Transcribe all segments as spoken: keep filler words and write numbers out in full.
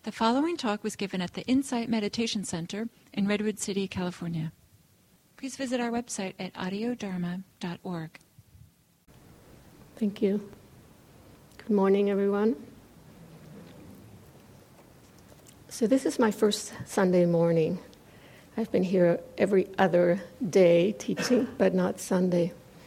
The following talk was given at the Insight Meditation Center in Redwood City, California. Please visit our website at audio dharma dot org. Thank you. Good morning, everyone. So this is my first Sunday morning. I've been here every other day teaching, but not Sunday.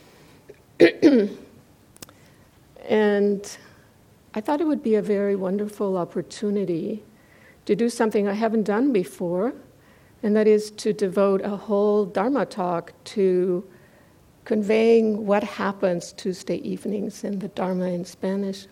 And I thought it would be a very wonderful opportunity to do something I haven't done before, and that is to devote a whole Dharma talk to conveying what happens Tuesday evenings in the Dharma in Spanish.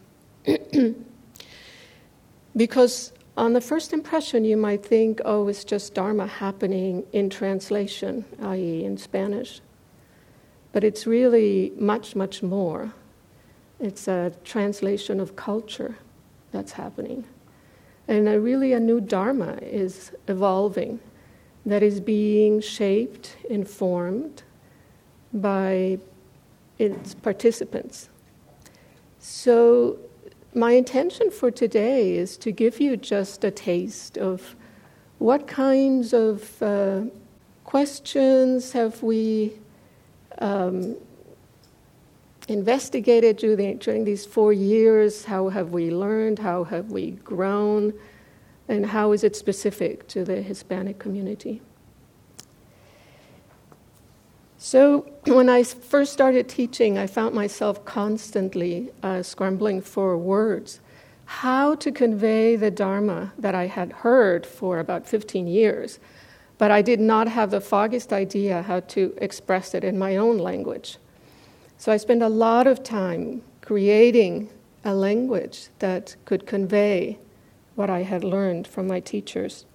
Because on the first impression you might think, oh, it's just Dharma happening in translation, that is in Spanish. But it's really much, much more. It's a translation of culture that's happening. And a really a new Dharma is evolving that is being shaped, informed by its participants. So my intention for today is to give you just a taste of what kinds of uh, questions have we um, investigated during, during these four years, how have we learned, how have we grown, and how is it specific to the Hispanic community. So when I first started teaching, I found myself constantly uh, scrambling for words, how to convey the Dharma that I had heard for about fifteen years, but I did not have the foggiest idea how to express it in my own language. So I spent a lot of time creating a language that could convey what I had learned from my teachers.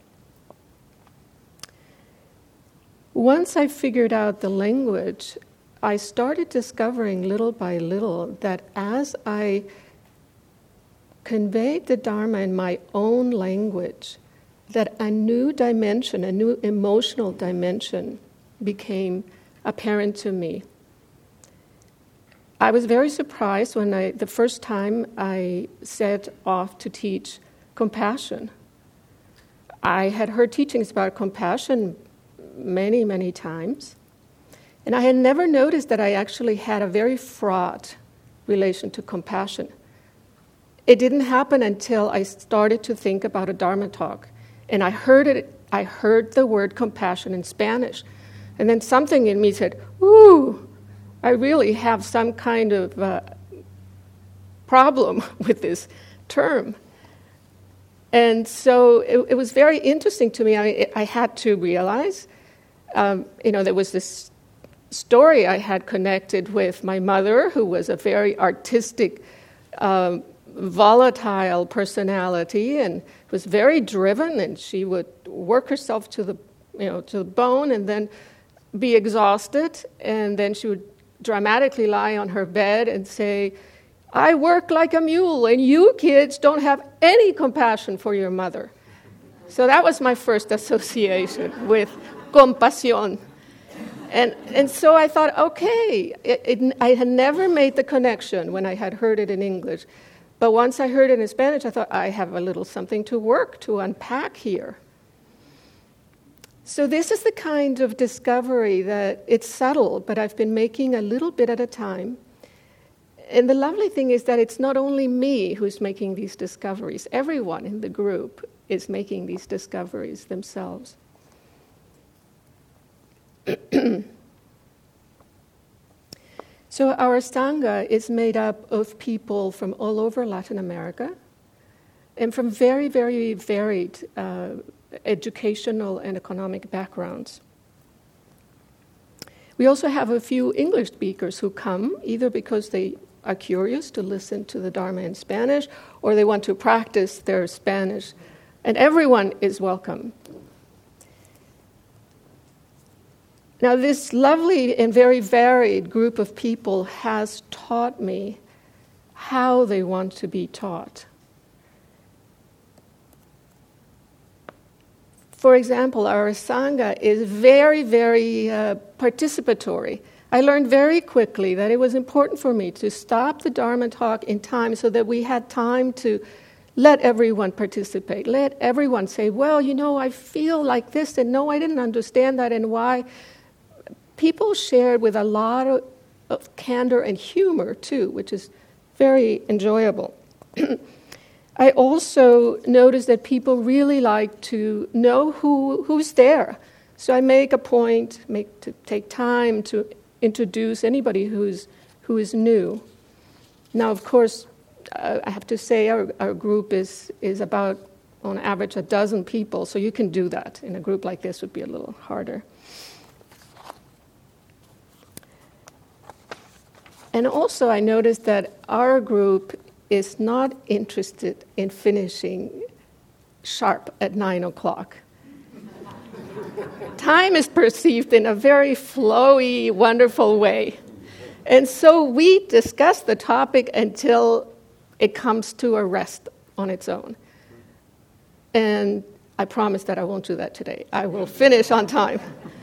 Once I figured out the language, I started discovering little by little that as I conveyed the Dharma in my own language, that a new dimension, a new emotional dimension became apparent to me. I was very surprised when I, the first time I set off to teach compassion. I had heard teachings about compassion many, many times, and I had never noticed that I actually had a very fraught relation to compassion. It didn't happen until I started to think about a Dharma talk, and I heard it. I heard the word compassion in Spanish, and then something in me said, "Ooh, I really have some kind of uh, problem with this term." And so it, it was very interesting to me. I, I had to realize, um, you know, there was this story I had connected with my mother, who was a very artistic, um, volatile personality, and was very driven, and she would work herself to the, you know, to the bone, and then be exhausted, and then she would dramatically lie on her bed and say, "I work like a mule, and you kids don't have any compassion for your mother." So that was my first association with compasión. And and so I thought, okay, it, it, I had never made the connection when I had heard it in English. But once I heard it in Spanish, I thought, I have a little something to work, to unpack here. So this is the kind of discovery that it's subtle, but I've been making a little bit at a time. And the lovely thing is that it's not only me who's making these discoveries. Everyone in the group is making these discoveries themselves. So our Sangha is made up of people from all over Latin America and from very, very varied uh, educational and economic backgrounds. We also have a few English speakers who come either because they are curious to listen to the Dharma in Spanish or they want to practice their Spanish, and everyone is welcome. Now, this lovely and very varied group of people has taught me how they want to be taught. For example, our Sangha is very, very uh, participatory. I learned very quickly that it was important for me to stop the Dharma talk in time so that we had time to let everyone participate. Let everyone say, well, you know, I feel like this, and no, I didn't understand that, and why. People shared with a lot of, of candor and humor, too, which is very enjoyable. I also noticed that people really like to know who who's there. So I make a point, make to take time to introduce anybody who's who is new. Now, of course, uh, I have to say our, our group is is about, on average, a dozen people, so you can do that. In a group like this, would be a little harder. And also, I noticed that our group is not interested in finishing sharp at nine o'clock. Time is perceived in a very flowy, wonderful way. And so we discuss the topic until it comes to a rest on its own. And I promise that I won't do that today. I will finish on time.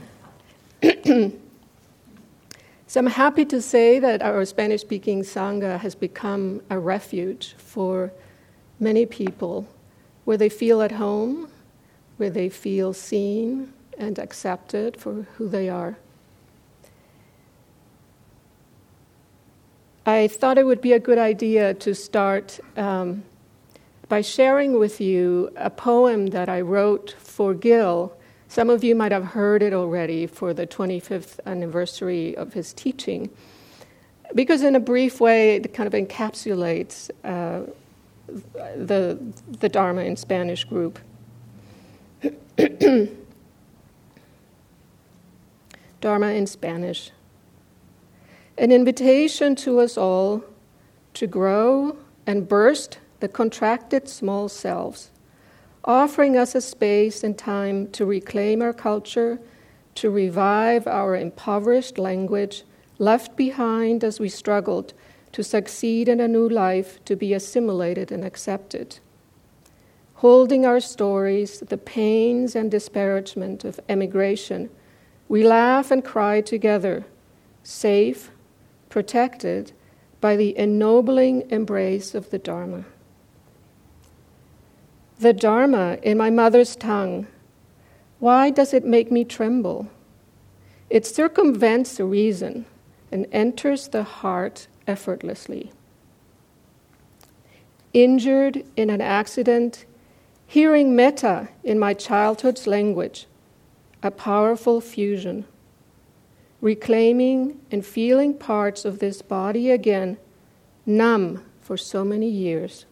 So I'm happy to say that our Spanish-speaking Sangha has become a refuge for many people, where they feel at home, where they feel seen and accepted for who they are. I thought it would be a good idea to start um, by sharing with you a poem that I wrote for Gil. Some of you might have heard it already for the twenty-fifth anniversary of his teaching, because in a brief way it kind of encapsulates uh, the, the Dharma in Spanish group. Dharma in Spanish. An invitation to us all to grow and burst the contracted small selves, offering us a space and time to reclaim our culture, to revive our impoverished language, left behind as we struggled to succeed in a new life, to be assimilated and accepted. Holding our stories, the pains and disparagement of emigration, we laugh and cry together, safe, protected by the ennobling embrace of the Dharma. The Dharma in my mother's tongue, why does it make me tremble? It circumvents the reason and enters the heart effortlessly. Injured in an accident, hearing metta in my childhood's language, a powerful fusion. Reclaiming and feeling parts of this body again, numb for so many years.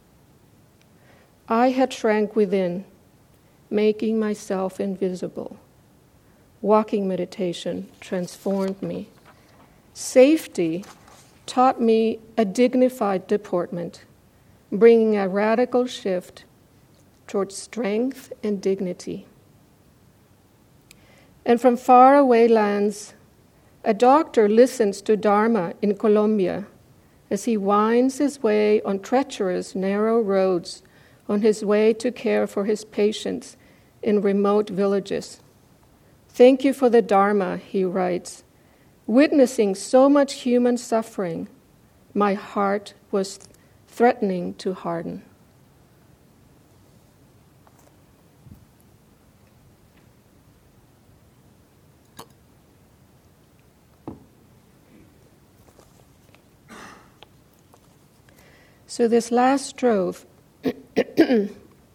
I had shrank within, making myself invisible. Walking meditation transformed me. Safety taught me a dignified deportment, bringing a radical shift towards strength and dignity. And from faraway lands, a doctor listens to Dharma in Colombia as he winds his way on treacherous, narrow roads on his way to care for his patients in remote villages. Thank you for the Dharma, he writes. Witnessing so much human suffering, my heart was threatening to harden. So this last strophe uh,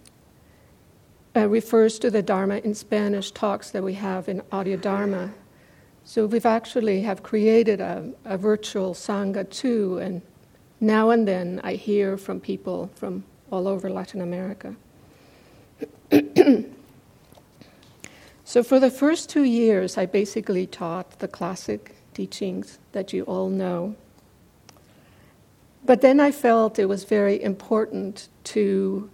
refers to the Dharma in Spanish talks that we have in Audio Dharma. So we've actually have created a, a virtual Sangha too, and now and then I hear from people from all over Latin America. So for the first two years, I basically taught the classic teachings that you all know. But then I felt it was very important to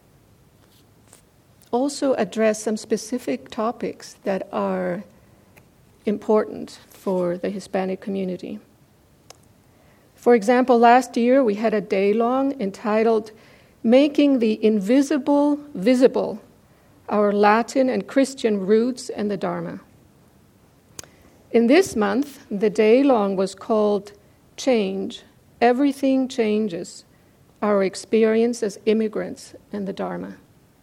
also address some specific topics that are important for the Hispanic community. For example, last year we had a day-long entitled Making the Invisible Visible, Our Latin and Christian Roots and the Dharma. In this month, the day-long was called Change. Everything Changes, our experience as immigrants in the Dharma.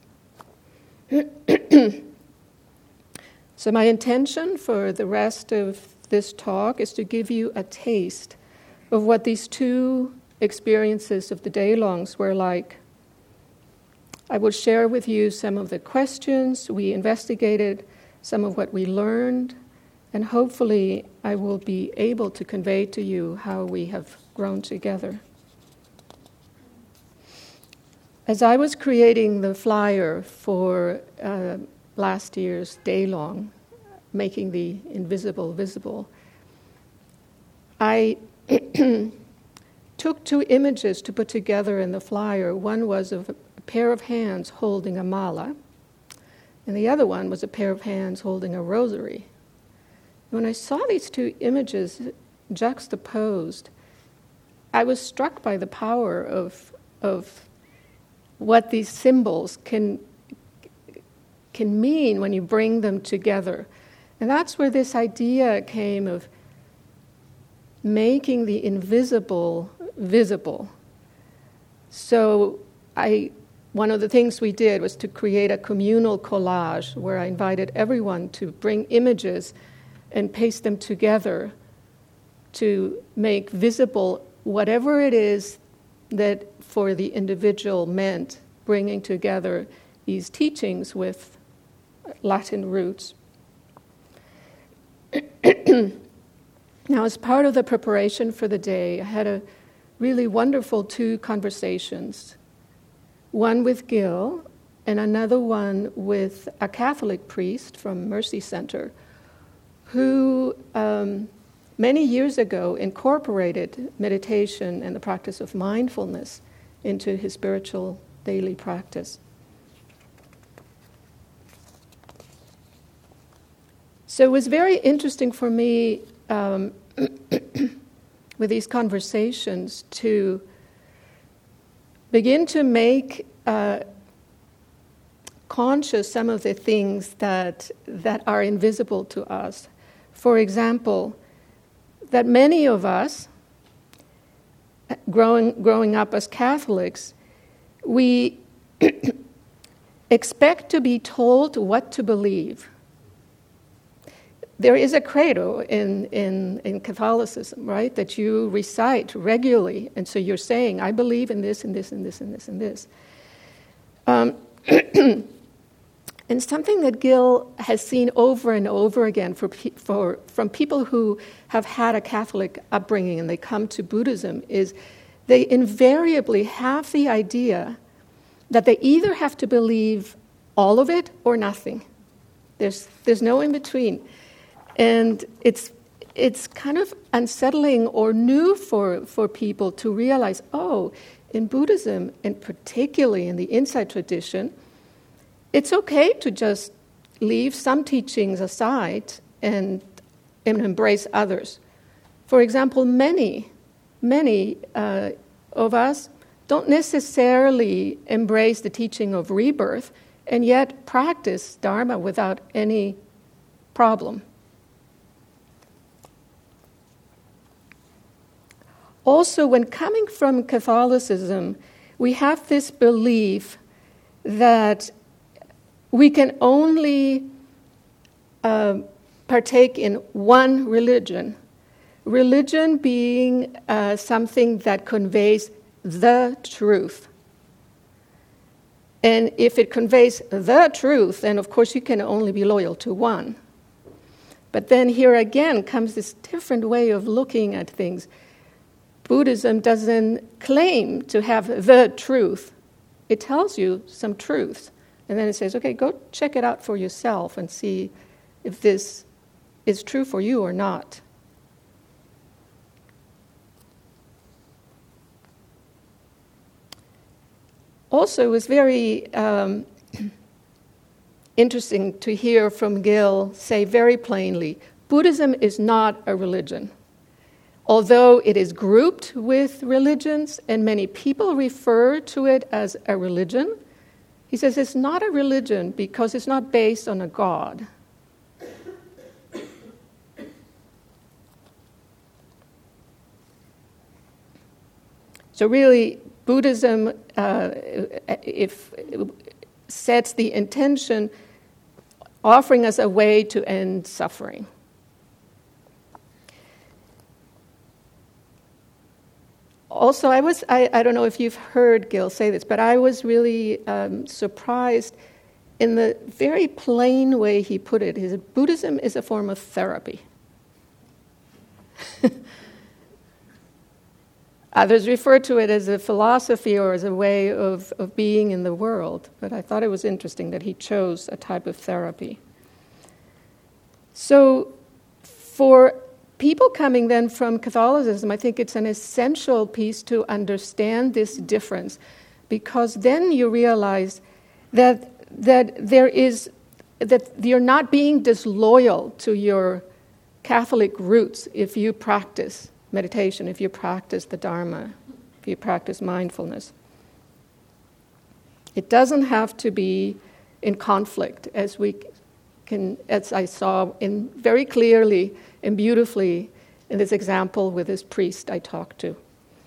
So my intention for the rest of this talk is to give you a taste of what these two experiences of the Daylongs were like. I will share with you some of the questions we investigated, some of what we learned, and hopefully I will be able to convey to you how we have grown together. As I was creating the flyer for uh, last year's Daylong, making the invisible visible, I took two images to put together in the flyer. One was of a pair of hands holding a mala, and the other one was a pair of hands holding a rosary. When I saw these two images juxtaposed, I was struck by the power of of what these symbols can can mean when you bring them together. And that's where this idea came of making the invisible visible. So I one of the things we did was to create a communal collage where I invited everyone to bring images and paste them together to make visible whatever it is that for the individual meant bringing together these teachings with Latin roots. Now, as part of the preparation for the day, I had a really wonderful two conversations, one with Gil and another one with a Catholic priest from Mercy Center who um, many years ago incorporated meditation and the practice of mindfulness into his spiritual daily practice. So it was very interesting for me um, with these conversations to begin to make uh, conscious some of the things that that are invisible to us. For example, that many of us, growing growing up as Catholics, we expect to be told what to believe. There is a credo in, in, in Catholicism, right, that you recite regularly. And so you're saying, I believe in this and this and this and this and this. Um, and something that Gil has seen over and over again for, for, from people who have had a Catholic upbringing and they come to Buddhism is they invariably have the idea that they either have to believe all of it or nothing. There's, there's no in between. And it's it's kind of unsettling or new for, for people to realize, oh, in Buddhism, and particularly in the Insight tradition, it's okay to just leave some teachings aside and, and embrace others. For example, many, many uh, of us don't necessarily embrace the teaching of rebirth and yet practice Dharma without any problem. Also, when coming from Catholicism, we have this belief that we can only uh, partake in one religion, religion being uh, something that conveys the truth. And if it conveys the truth, then of course you can only be loyal to one. But then here again comes this different way of looking at things. Buddhism doesn't claim to have the truth. It tells you some truths. And then it says, okay, go check it out for yourself and see if this is true for you or not. Also, it was very um, interesting to hear from Gil say very plainly, Buddhism is not a religion. Although it is grouped with religions and many people refer to it as a religion, he says it's not a religion because it's not based on a God. So really, Buddhism, uh, if sets the intention, offering us a way to end suffering. Also, I was, I, I don't know if you've heard Gil say this, but I was really um, surprised in the very plain way he put it. He said, Buddhism is a form of therapy. Others refer to it as a philosophy or as a way of, of being in the world, but I thought it was interesting that he chose a type of therapy. So for people coming then from Catholicism, I think it's an essential piece to understand this difference, because then you realize that that there is that you're not being disloyal to your Catholic roots if you practice meditation, if you practice the Dharma, if you practice mindfulness. It doesn't have to be in conflict, as we can, as I saw in very clearly and beautifully in this example with this priest I talked to.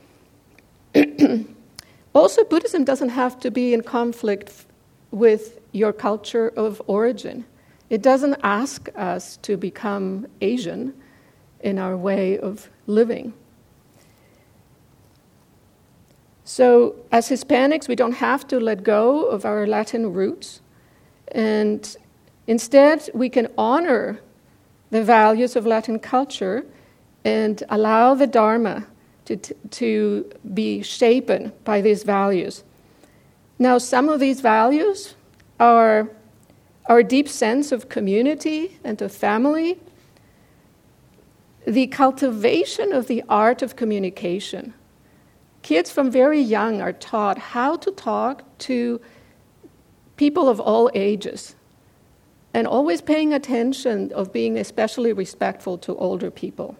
Also, Buddhism doesn't have to be in conflict with your culture of origin. It doesn't ask us to become Asian in our way of living. So, as Hispanics, we don't have to let go of our Latin roots, and instead we can honor the values of Latin culture and allow the Dharma to, to be shapen by these values. Now, some of these values are our deep sense of community and of family, the cultivation of the art of communication. Kids from very young are taught how to talk to people of all ages, and always paying attention of being especially respectful to older people.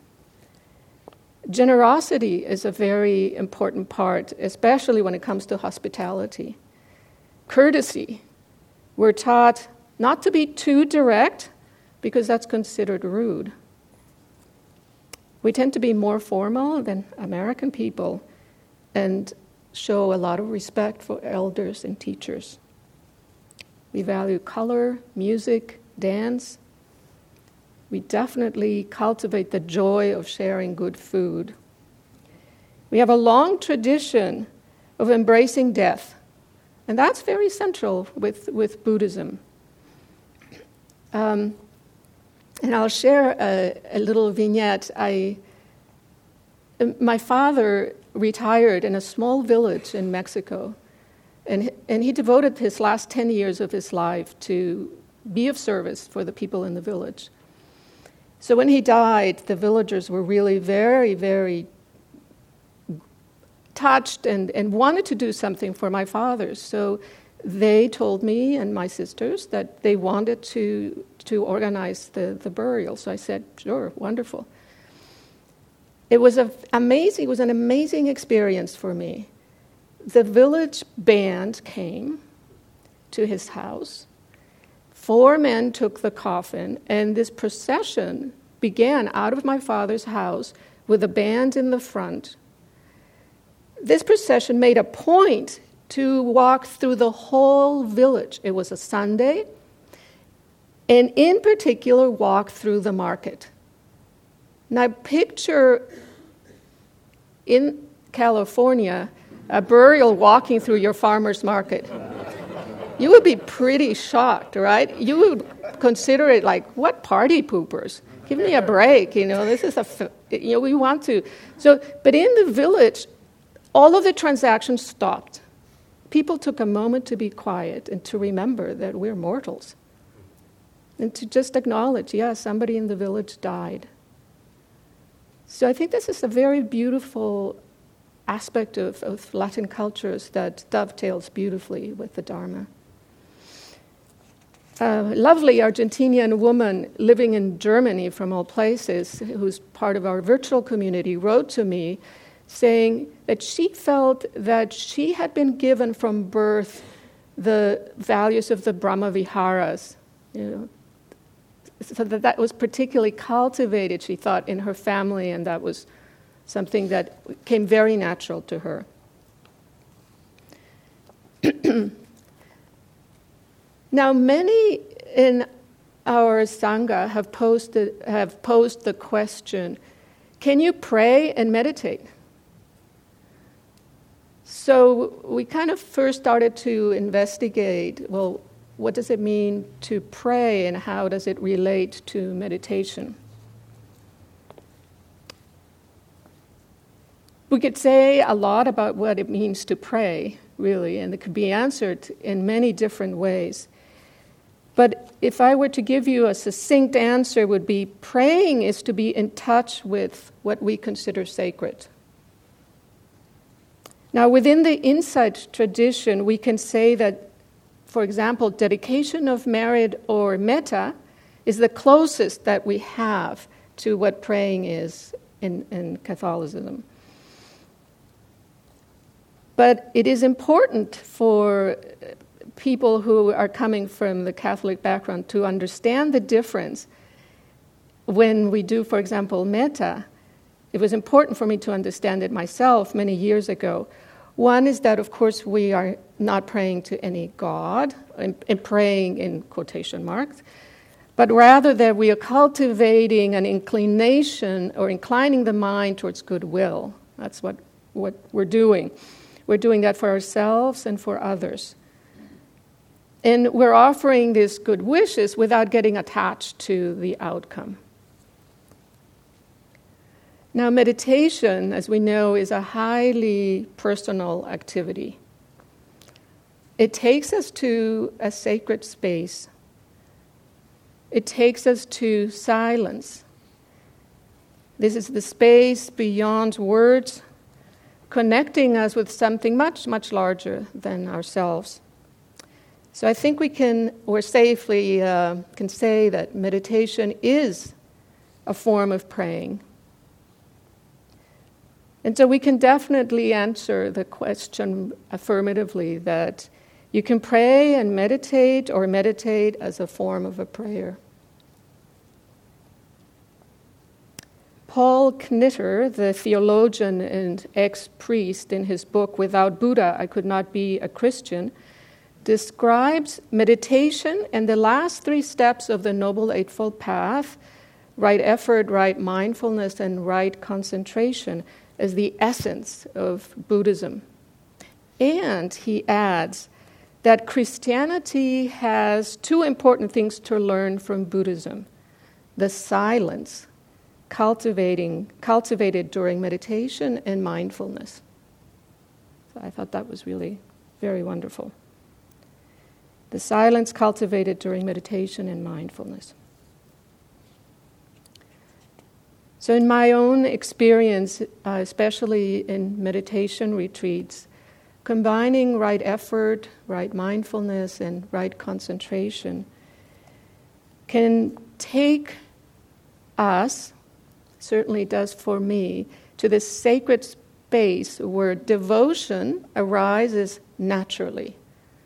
Generosity is a very important part, especially when it comes to hospitality. Courtesy. We're taught not to be too direct, because that's considered rude. We tend to be more formal than American people and show a lot of respect for elders and teachers. We value color, music, dance. We definitely cultivate the joy of sharing good food. We have a long tradition of embracing death, and that's very central with, with Buddhism. Um, and I'll share a, a little vignette. I, my father retired in a small village in Mexico, and, and he devoted his last ten years of his life to be of service for the people in the village. So when he died, the villagers were really very, very touched and, and wanted to do something for my father. So they told me and my sisters that they wanted to to organize the, the burial. So I said, sure, wonderful. It was a amazing. It was an amazing experience for me. The village band came to his house. Four men took the coffin, and this procession began out of my father's house with a band in the front. This procession made a point to walk through the whole village. It was a Sunday, and in particular, walk through the market. Now, picture in California a burial walking through your farmer's market. You would be pretty shocked, right? You would consider it like, what party poopers? Give me a break, you know, this is a, you know, we want to. So, but in the village, all of the transactions stopped. People took a moment to be quiet and to remember that we're mortals. And to just acknowledge, yeah, somebody in the village died. So I think this is a very beautiful aspect of, of Latin cultures that dovetails beautifully with the Dharma. A lovely Argentinian woman living in Germany, from all places, who's part of our virtual community, wrote to me saying that she felt that she had been given from birth the values of the Brahma Viharas, you know, so that that was particularly cultivated, she thought, in her family, and that was something that came very natural to her. Now, many in our Sangha have posted, have posed the question, can you pray and meditate? So we kind of first started to investigate, well, what does it mean to pray and how does it relate to meditation? We could say a lot about what it means to pray, really, and it could be answered in many different ways. But if I were to give you a succinct answer, it would be praying is to be in touch with what we consider sacred. Now, within the insight tradition, we can say that, for example, dedication of merit or metta is the closest that we have to what praying is in, in Catholicism. But it is important for people who are coming from the Catholic background to understand the difference. When we do, for example, metta, it was important for me to understand it myself many years ago. One is that, of course, we are not praying to any god, and, and praying in quotation marks, but rather that we are cultivating an inclination or inclining the mind towards goodwill. That's what, what we're doing. We're doing that for ourselves and for others. And we're offering these good wishes without getting attached to the outcome. Now, meditation, as we know, is a highly personal activity. It takes us to a sacred space. It takes us to silence. This is the space beyond words, connecting us with something much, much larger than ourselves. So I think we can, or safely uh, can say that meditation is a form of praying. And so we can definitely answer the question affirmatively that you can pray and meditate or meditate as a form of a prayer. Paul Knitter, the theologian and ex-priest, in his book, Without Buddha, I Could Not Be a Christian, describes meditation and the last three steps of the Noble Eightfold Path, right effort, right mindfulness, and right concentration, as the essence of Buddhism. And he adds that Christianity has two important things to learn from Buddhism: the silence cultivating, cultivated during meditation and mindfulness. So I thought that was really very wonderful. The silence cultivated during meditation and mindfulness. So in my own experience, uh, especially in meditation retreats, combining right effort, right mindfulness, and right concentration can take us, certainly does for me, to this sacred space where devotion arises naturally.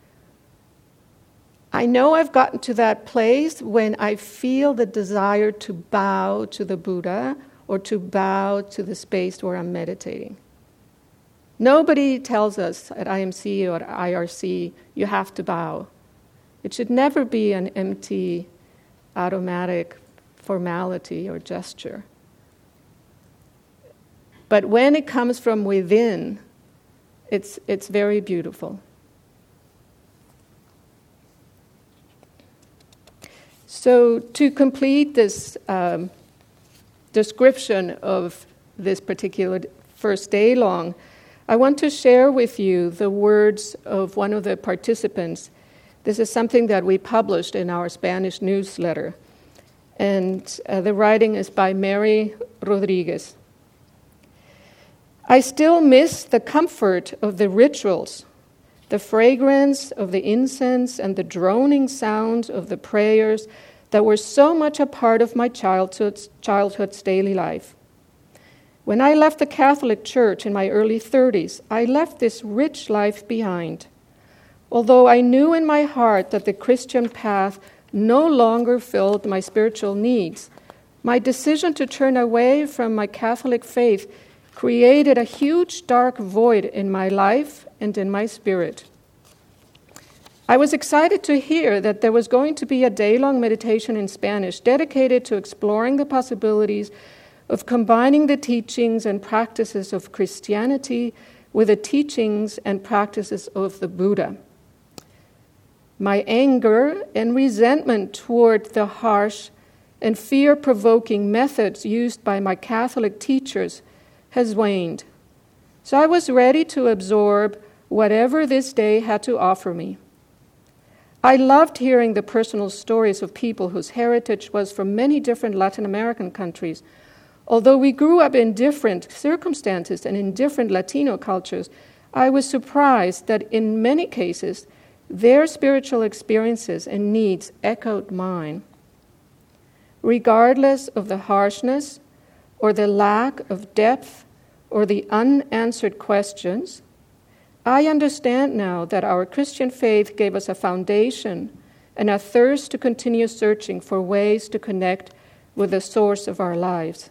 I know I've gotten to that place when I feel the desire to bow to the Buddha or to bow to the space where I'm meditating. Nobody tells us at I M C or at I R C, you have to bow. It should never be an empty, automatic formality or gesture. But when it comes from within, it's it's very beautiful. So to complete this um, description of this particular first day long, I want to share with you the words of one of the participants. This is something that we published in our Spanish newsletter. And uh, the writing is by Mary Rodriguez. I still miss the comfort of the rituals, the fragrance of the incense and the droning sound of the prayers that were so much a part of my childhood's, childhood's daily life. When I left the Catholic Church in my early thirties, I left this rich life behind. Although I knew in my heart that the Christian path no longer filled my spiritual needs, my decision to turn away from my Catholic faith created a huge dark void in my life and in my spirit. I was excited to hear that there was going to be a day-long meditation in Spanish dedicated to exploring the possibilities of combining the teachings and practices of Christianity with the teachings and practices of the Buddha. My anger and resentment toward the harsh and fear-provoking methods used by my Catholic teachers has waned. So I was ready to absorb whatever this day had to offer me. I loved hearing the personal stories of people whose heritage was from many different Latin American countries. Although we grew up in different circumstances and in different Latino cultures, I was surprised that in many cases, their spiritual experiences and needs echoed mine. Regardless of the harshness or the lack of depth or the unanswered questions, I understand now that our Christian faith gave us a foundation and a thirst to continue searching for ways to connect with the source of our lives.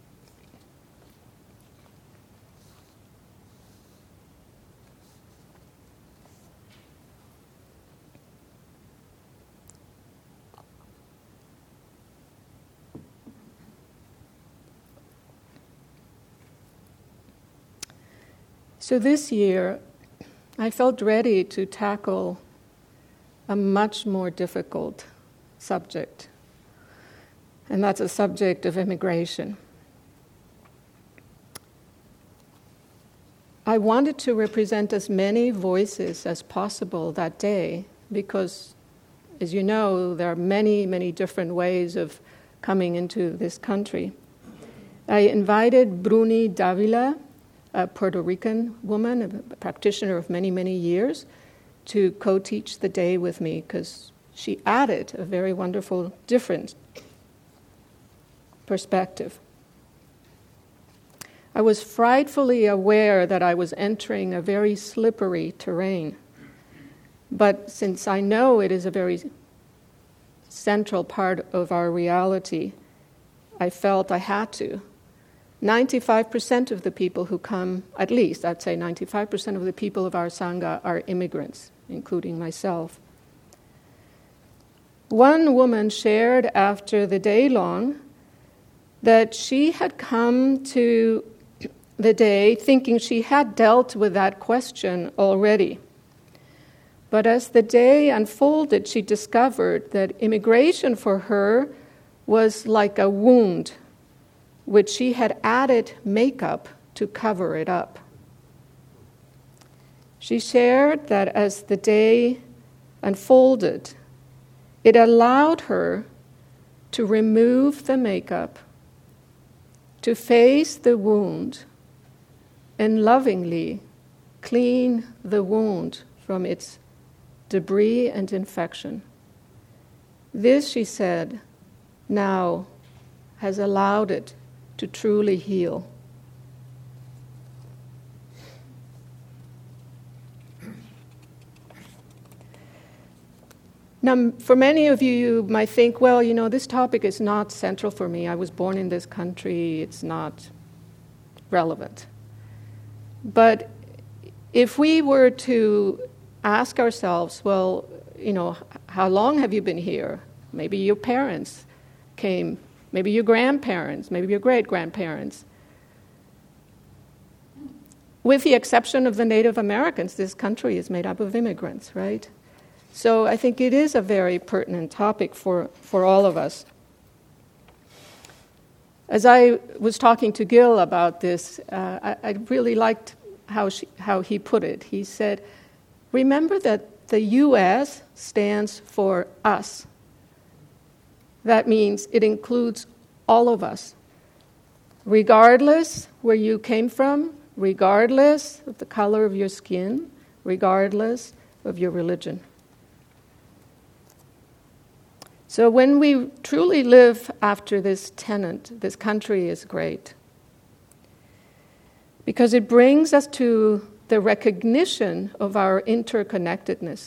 So this year, I felt ready to tackle a much more difficult subject, and that's a subject of immigration. I wanted to represent as many voices as possible that day because, as you know, there are many, many different ways of coming into this country. I invited Bruni Davila, a Puerto Rican woman, a practitioner of many, many years, to co-teach the day with me because she added a very wonderful, different perspective. I was frightfully aware that I was entering a very slippery terrain. But since I know it is a very central part of our reality, I felt I had to. ninety-five percent of the people who come, at least I'd say ninety-five percent of the people of our Sangha are immigrants, including myself. One woman shared after the day long that she had come to the day thinking she had dealt with that question already. But as the day unfolded, she discovered that immigration for her was like a wound, which she had added makeup to cover it up. She shared that as the day unfolded, it allowed her to remove the makeup, to face the wound, and lovingly clean the wound from its debris and infection. This, she said, now has allowed it to truly heal. Now, for many of you, you might think, well, you know, this topic is not central for me. I was born in this country. It's not relevant. But if we were to ask ourselves, well, you know, how long have you been here? Maybe your parents came, maybe your grandparents, maybe your great-grandparents. With the exception of the Native Americans, this country is made up of immigrants, right? So I think it is a very pertinent topic for, for all of us. As I was talking to Gil about this, uh, I, I really liked how she, how he put it. He said, remember that the U S stands for us. That means it includes all of us, regardless where you came from, regardless of the color of your skin, regardless of your religion. So when we truly live after this tenet, this country is great. Because it brings us to the recognition of our interconnectedness.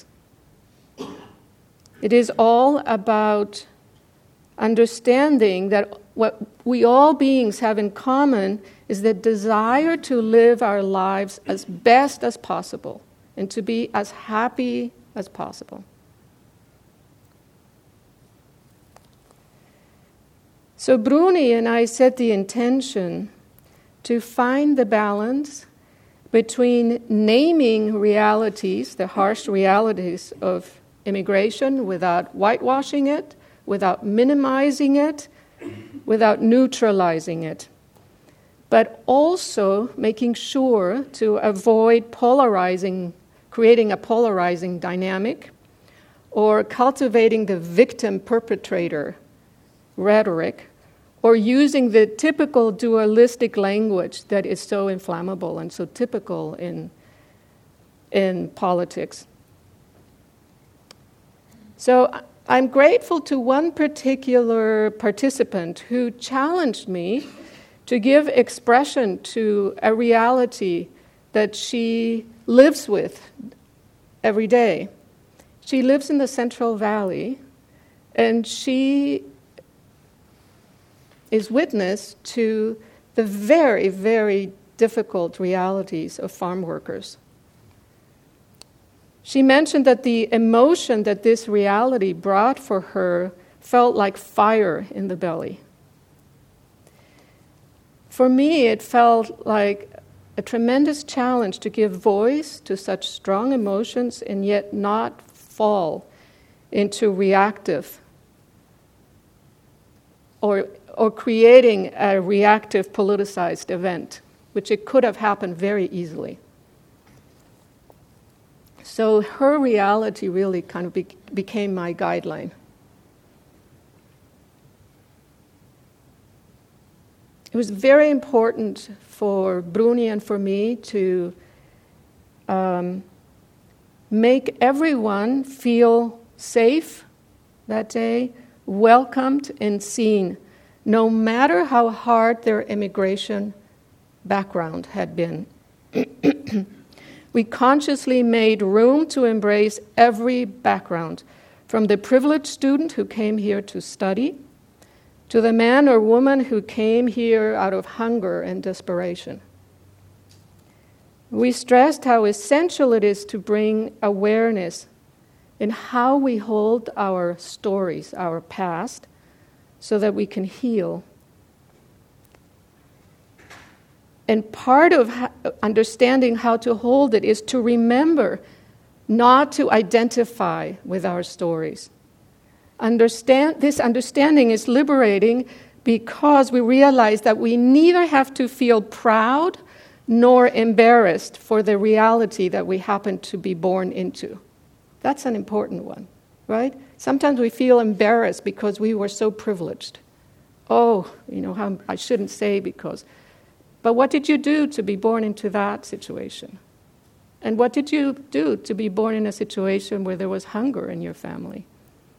It is all about understanding that what we all beings have in common is the desire to live our lives as best as possible and to be as happy as possible. So Bruni and I set the intention to find the balance between naming realities, the harsh realities of immigration, without whitewashing it, without minimizing it, without neutralizing it, but also making sure to avoid polarizing, creating a polarizing dynamic, or cultivating the victim-perpetrator rhetoric, or using the typical dualistic language that is so inflammable and so typical in, in politics. So I'm grateful to one particular participant who challenged me to give expression to a reality that she lives with every day. She lives in the Central Valley, and she is witness to the very, very difficult realities of farm workers. She mentioned that the emotion that this reality brought for her felt like fire in the belly. For me, it felt like a tremendous challenge to give voice to such strong emotions and yet not fall into reactive or or creating a reactive politicized event, which it could have happened very easily. So her reality really kind of be- became my guideline. It was very important for Bruni and for me to um, make everyone feel safe that day, welcomed and seen, no matter how hard their immigration background had been. We consciously made room to embrace every background, from the privileged student who came here to study, to the man or woman who came here out of hunger and desperation. We stressed how essential it is to bring awareness in how we hold our stories, our past, so that we can heal. And part of understanding how to hold it is to remember not to identify with our stories. Understand, this understanding is liberating because we realize that we neither have to feel proud nor embarrassed for the reality that we happen to be born into. That's an important one, right? Sometimes we feel embarrassed because we were so privileged. Oh, you know, how, I shouldn't say because. But what did you do to be born into that situation? And what did you do to be born in a situation where there was hunger in your family?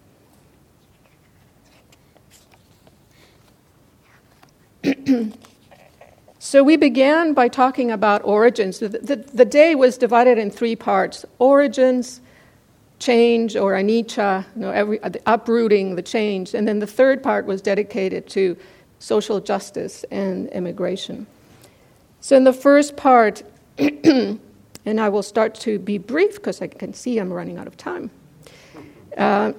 So we began by talking about origins. The, the, the day was divided in three parts: origins, change, or anicca, you know, every, the uprooting, the change. And then the third part was dedicated to social justice and immigration. So in the first part, and I will start to be brief because I can see I'm running out of time. Uh,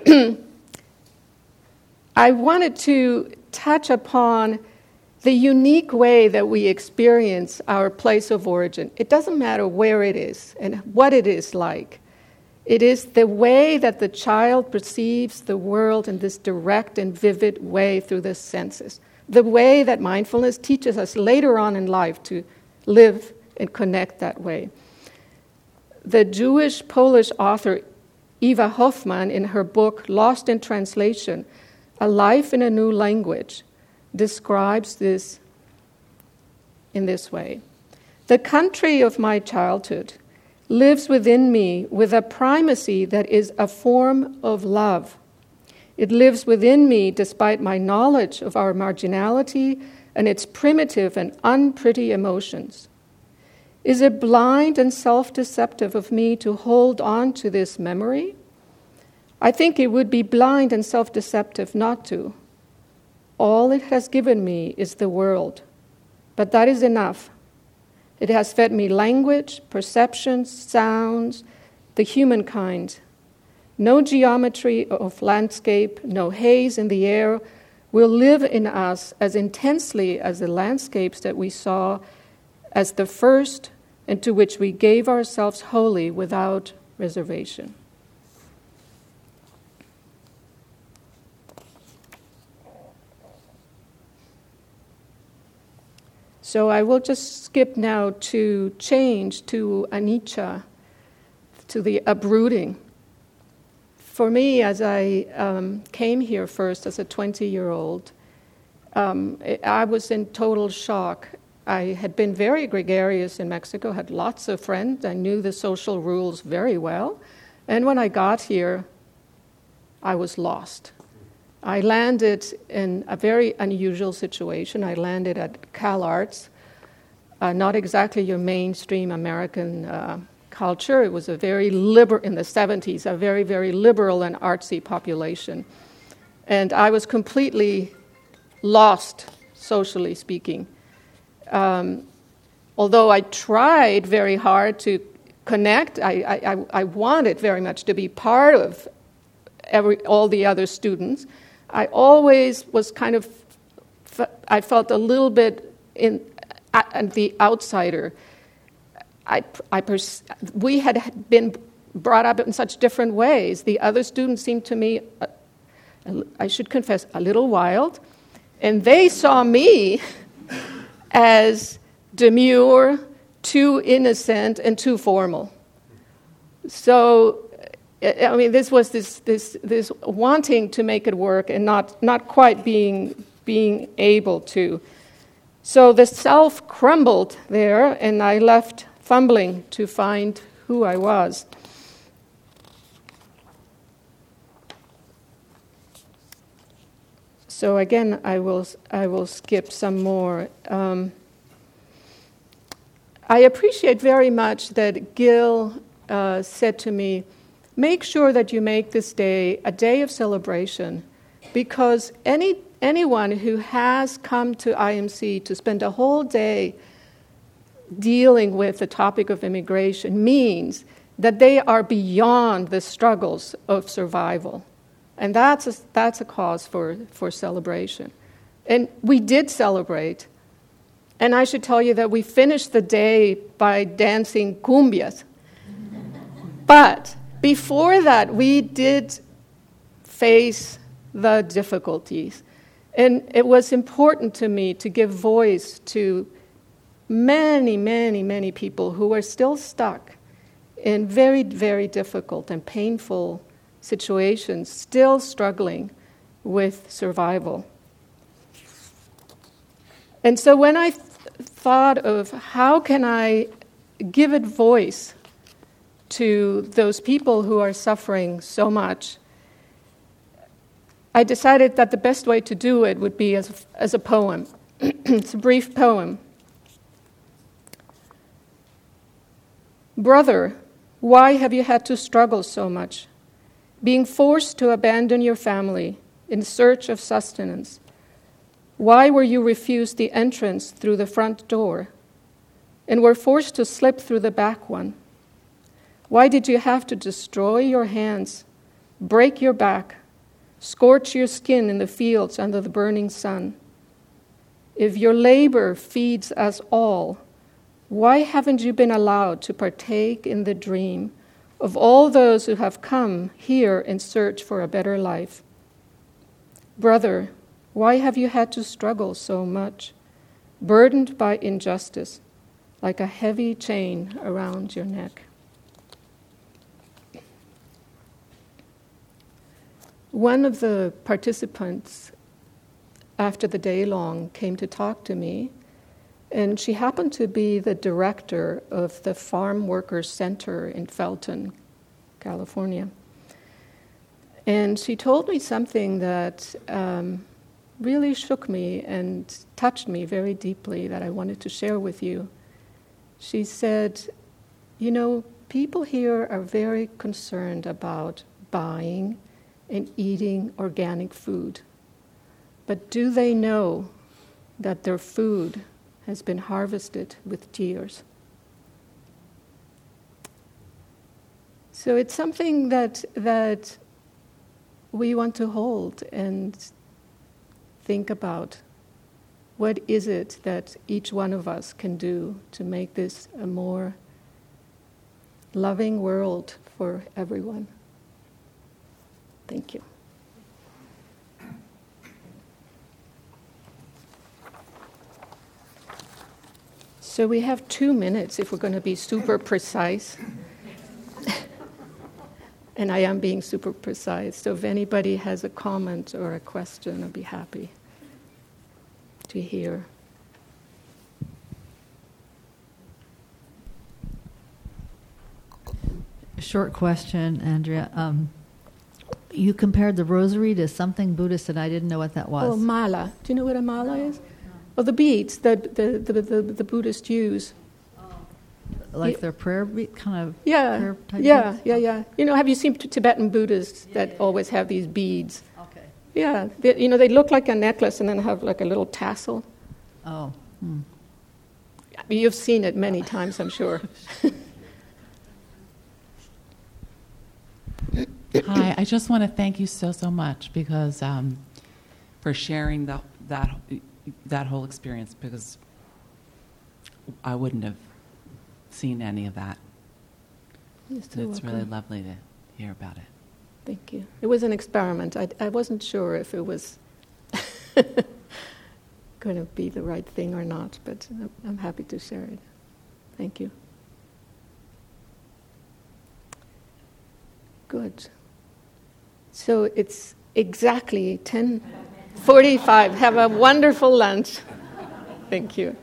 I wanted to touch upon the unique way that we experience our place of origin. It doesn't matter where it is and what it is like. It is the way that the child perceives the world in this direct and vivid way through the senses. The way that mindfulness teaches us later on in life to live and connect that way. The Jewish-Polish author Eva Hoffman, in her book Lost in Translation, A Life in a New Language, describes this in this way. The country of my childhood lives within me with a primacy that is a form of love. It lives within me despite my knowledge of our marginality and its primitive and unpretty emotions. Is it blind and self-deceptive of me to hold on to this memory? I think it would be blind and self-deceptive not to. All it has given me is the world, but that is enough. It has fed me language, perceptions, sounds, the humankind. No geometry of landscape, no haze in the air will live in us as intensely as the landscapes that we saw as the first and to which we gave ourselves wholly without reservation. So I will just skip now to change, to anicca, to the uprooting. For me, as I um, came here first as a twenty-year-old, um, I was in total shock. I had been very gregarious in Mexico, had lots of friends. I knew the social rules very well. And when I got here, I was lost. I landed in a very unusual situation. I landed at CalArts, uh, not exactly your mainstream American uh, culture. It was a very liberal, in the seventies, a very, very liberal and artsy population. And I was completely lost, socially speaking. Um, although I tried very hard to connect, I, I, I wanted very much to be part of every, all the other students. I always was kind of, I felt a little bit in uh, the outsider. I, I pers- we had been brought up in such different ways. The other students seemed to me, uh, I should confess, a little wild. And they saw me as demure, too innocent, and too formal. So, I mean, this was this this this wanting to make it work and not not quite being being able to. So the self crumbled there, and I left fumbling to find who I was. So again, I will I will skip some more. Um, I appreciate very much that Gil uh, said to me, make sure that you make this day a day of celebration, because any anyone who has come to I M C to spend a whole day dealing with the topic of immigration means that they are beyond the struggles of survival. And that's a, that's a cause for, for celebration. And we did celebrate. And I should tell you that we finished the day by dancing cumbias. But before that, we did face the difficulties. And it was important to me to give voice to many, many, many people who are still stuck in very, very difficult and painful situations, still struggling with survival. And so when I th- thought of how can I give it voice to those people who are suffering so much, I decided that the best way to do it would be as a, as a poem. It's a brief poem. Brother, why have you had to struggle so much? Being forced to abandon your family in search of sustenance. Why were you refused the entrance through the front door and were forced to slip through the back one? Why did you have to destroy your hands, break your back, scorch your skin in the fields under the burning sun? If your labor feeds us all, why haven't you been allowed to partake in the dream of all those who have come here in search for a better life? Brother, why have you had to struggle so much, burdened by injustice, like a heavy chain around your neck? One of the participants, after the day long, came to talk to me, and she happened to be the director of the Farm Workers Center in Felton, California. And she told me something that um, really shook me and touched me very deeply that I wanted to share with you. She said, you know, people here are very concerned about buying and eating organic food. But do they know that their food has been harvested with tears? So it's something that that we want to hold and think about. What is it that each one of us can do to make this a more loving world for everyone? Thank you. So we have two minutes if we're going to be super precise. And I am being super precise. So if anybody has a comment or a question, I'll be happy to hear. Short question, Andrea. Um, you compared the rosary to something Buddhist, and I didn't know what that was. Oh, mala. Do you know what a mala is? Well, the beads that the, the, the, the Buddhists use. Like their prayer beat, kind of yeah, prayer type yeah, beads? yeah, yeah. You know, have you seen Tibetan Buddhists that yeah. always have these beads? Okay. Yeah, they, you know, they look like a necklace and then have like a little tassel. Oh. Hmm. You've seen it many times, I'm sure. Hi, I just want to thank you so, so much because um, for sharing the, that that whole experience, because I wouldn't have seen any of that. You're And so it's welcome. really lovely to hear about it. Thank you. It was an experiment. I, I wasn't sure if it was going to be the right thing or not, but I'm, I'm happy to share it. Thank you. Good. So it's exactly ten forty-five. Have a wonderful lunch. Thank you.